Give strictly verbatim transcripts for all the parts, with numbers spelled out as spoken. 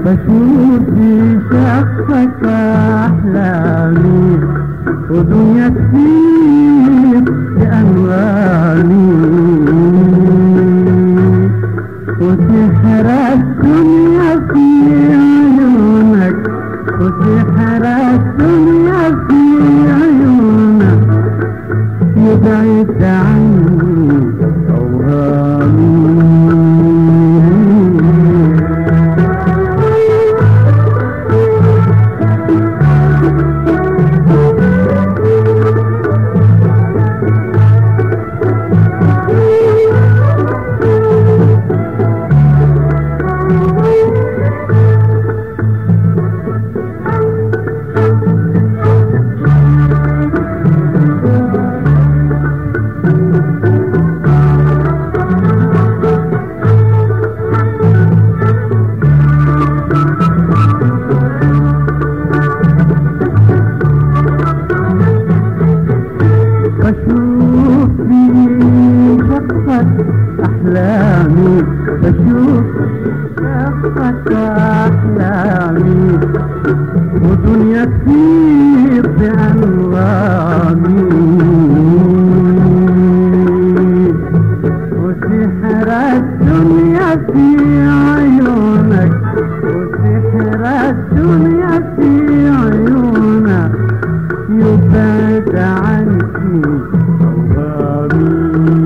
بشوف في شخصك أحلامي ودنيا كتير بأنواني وسحر الدنيا في عيونك وسحر الدنيا في عيونك يبعد عني أوهامي بشوف في شخصك أحلامي بشوف شخصك أحلامي ودنيا كتير بأنوامي وسحر الدنيا في عيونك وسحر الدنيا في عيونك يبعد عني أوهامي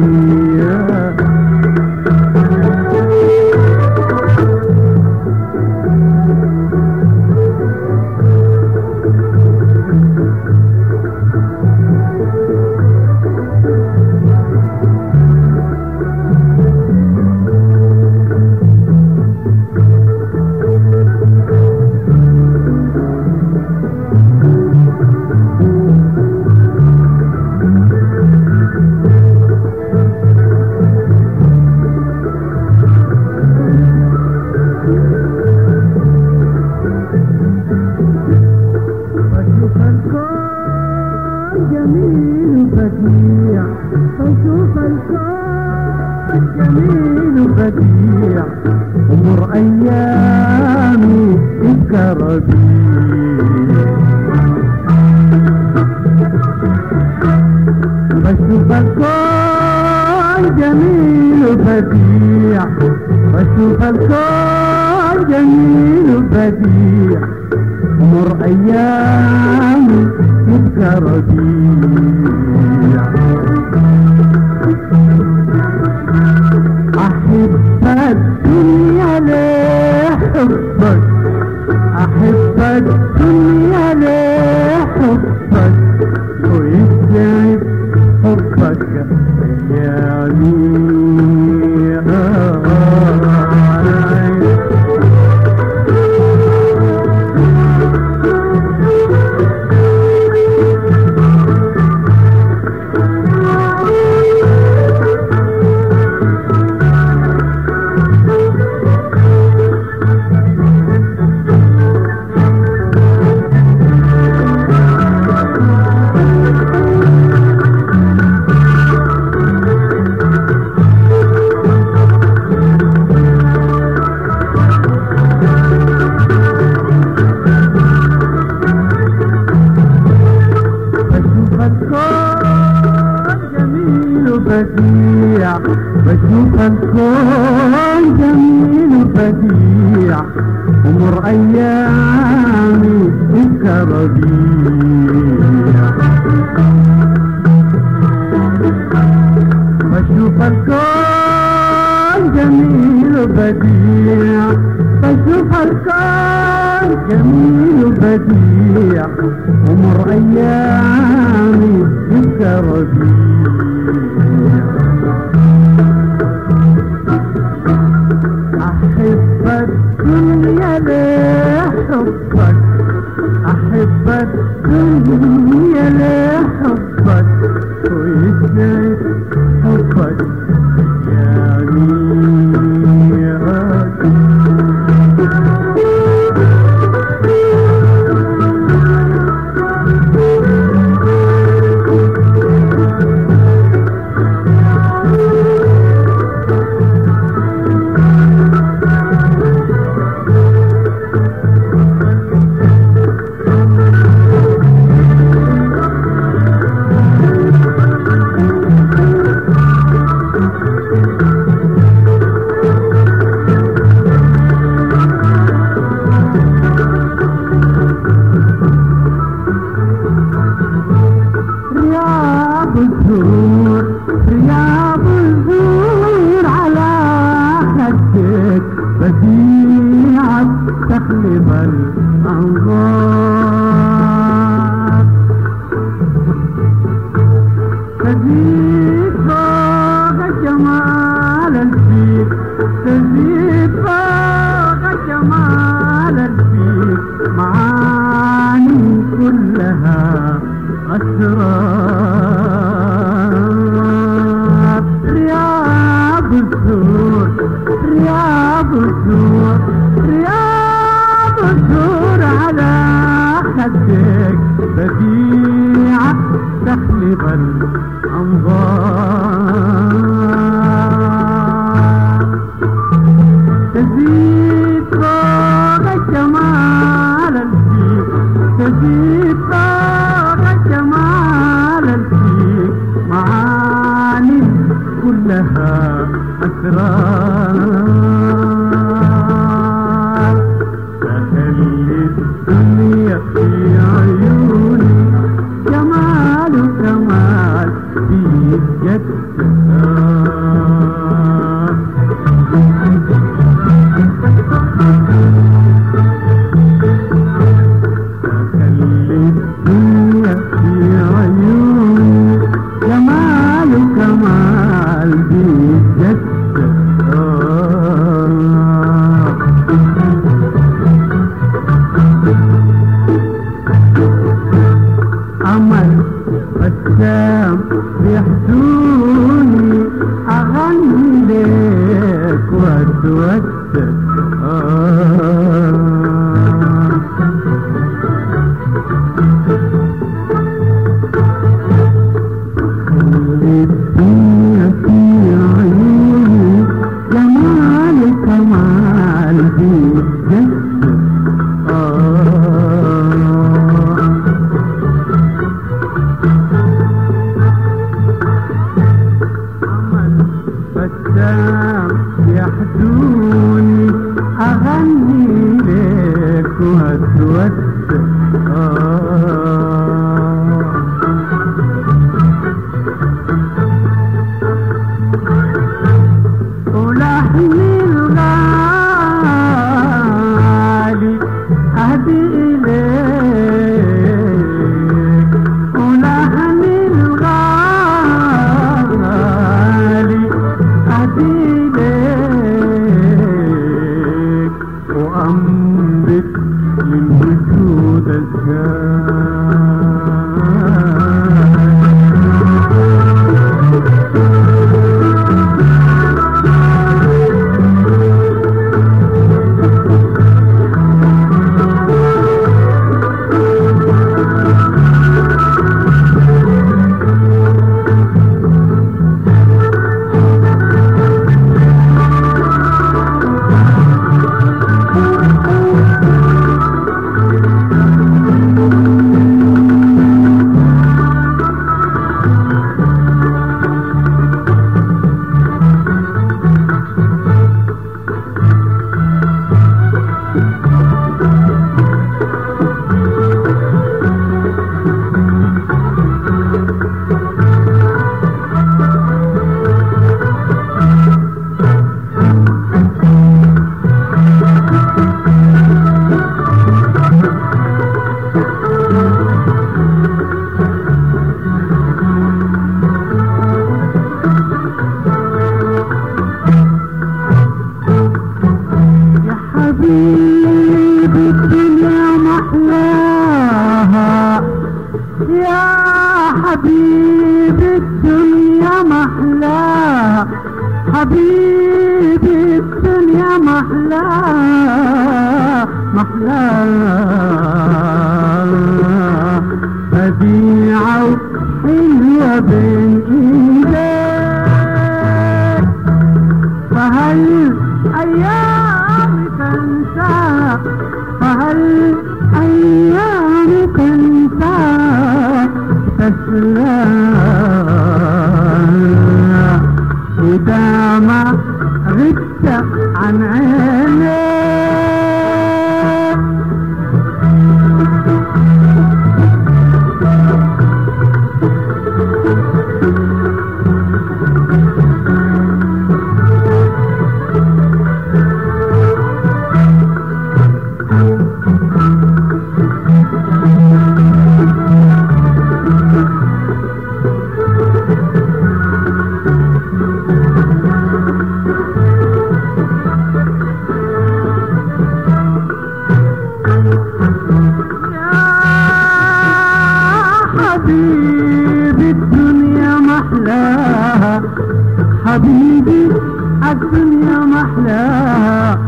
جميل بديع بشوف الكون جميل بديع عمر أيامي الكربيع بشوف الكون جميل بديع بشوف الكون جميل بديع عمر أيامي الكربيع أحب الدنيا لحبك أحب الدنيا لحبك ويسعد حبك أيامي بديع بشوف الكون جميل بديع عمر أيامي الكربيع بشوف الكون جميل بديع بشوف الكون جميل بديع عمر أيامي الكربيع أحب الدنيا لحبك أحب الدنيا لحبك ويسعد حبك يا ميراك رياض الزور رياض الزور على خدك بديعة تخلب الأنظار تزيد فوق جمال الفيك تزيد فوق جمال الفيك معاني كلها أسرار رياض الزور رياض الزور رياض الزور على خدك بديعة تخلب الأنظار تزيد فوق جمال الفيك تزيد فوق جمال الفيك معاني كلها أسرار تخلي الدنيا في عيوني جمال جمال في جدها تخلي الدنيا في عيوني جمال جمال في جدها أمل بسام بيحزوني أغني لك وأتوسل خلي الدنيا في عيوني جمال كمال بيتجسد بسام يحدوني أغني لك وأتوسل ولحني الغالي أهدي إليك ولحني الغالي أهدي إليك وأملك للوجود حبيبي الدنيا محلاها يا حبيبي الدنيا محلاها حبيبي الدنيا محلاها محلاها بديعة وحلوة بين ايديك فهل ايام تنسى فهل ايام تنسى تسلى اذا ما غبت عن عينيك حبيبي الدنيا محلاها،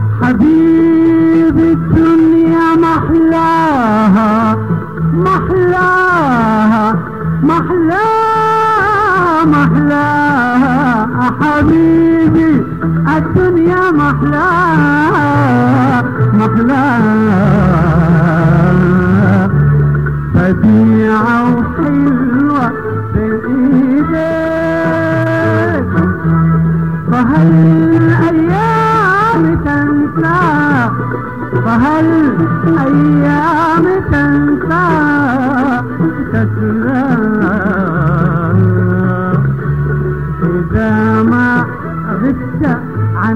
حبيبي الدنيا محلاها محلاها محلاها محلاها، حبيبي الدنيا محلاها محلاها، بديعة وحلوة بإيديك، فهل أيام تنسى، فهل أيام تنسى تسلى إذا ما غبت عن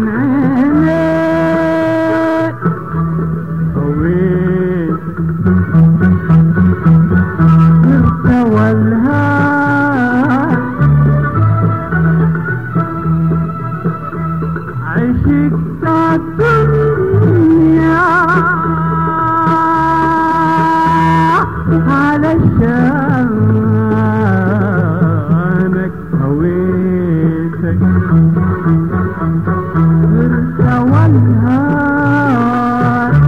عينيك، طويل مستوى الهاد عشقت الدنيا علشانك، هويتك مستوى الهاد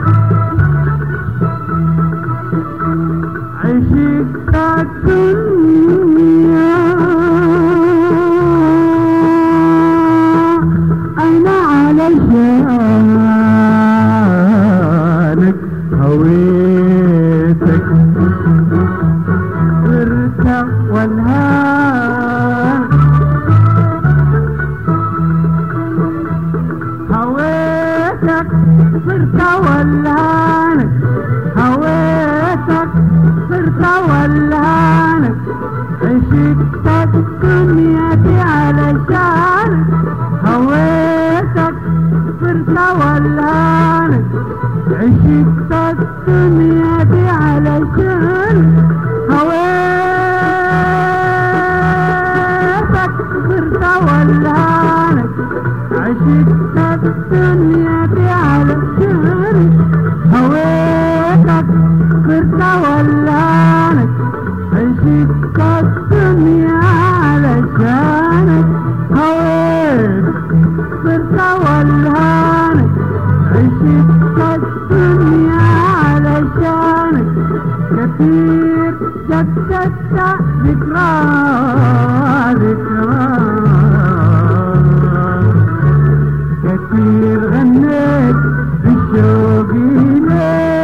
عشقت الدنيا أنا علشانك، هويتك ارتوى الهاد، هويتك ارتوى الهاد، هويتك ارتوى الهاد، عشقت الدنيا دي علشانك، هويتك ارتوى الهاد، عشقت الدنيا دي علشانك، هويتك ارتوى الهاد، عشقت الدنيا دي علشانك، هويتك ارتوى الهاد، عشقت الدنيا علشانك، هويتك ارتوى الهاد، عشقت الدنيا علشانك، كثير جددت ذكرى ذكرى، كثير غنيت بالشوق إليك،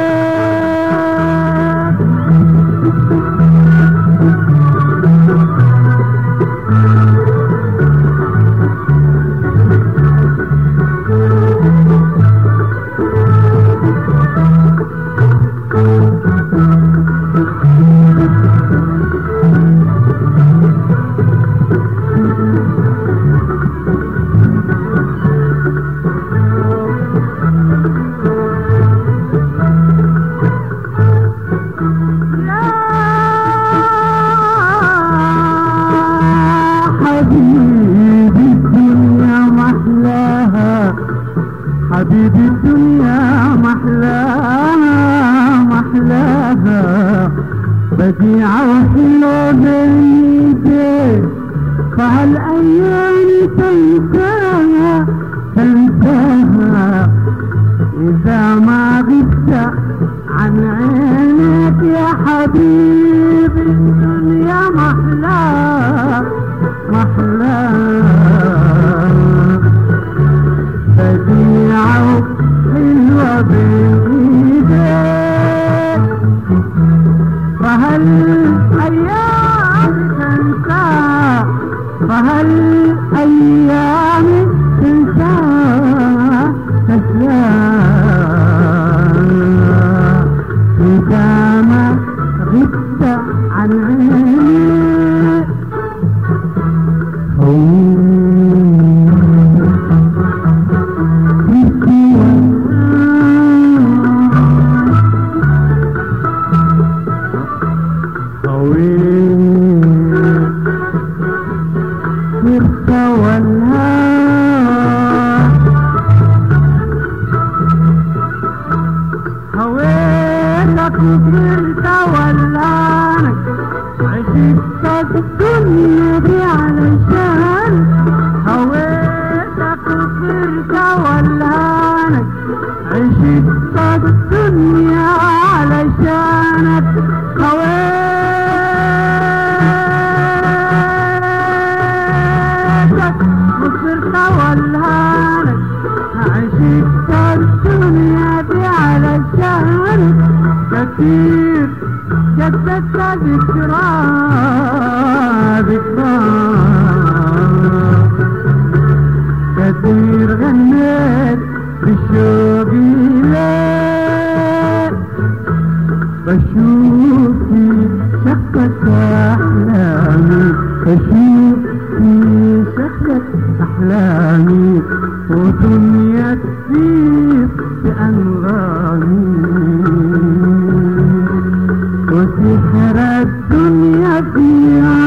حبيبي الدنيا محلاها محلاها، بديعة وحلوة بإيديك، فهل أيام تنساها تنساها إذا ما غبت عن عينك، يا حبيبي الدنيا محلاها محلاها، بديعة وحلوة بإيديك، فهل أيام تنسى، فهل أيام تنسى تسلى إذا ما غبت عن عينيك، ارتوى الهاد، هويتك ارتوى الهاد، عشقت الدنيا دي علشانك، الدنيا علشانك خويتك وصرت اولهانك عشقت الدنيا دي علشانك كتير جددت ذكرى ذكرى كتير غنيت بشوقي ليك بشوف في شقة أحلامي بشوف في شقة أحلامي ودنيا تسير بأنغامي وسحر الدنيا فيها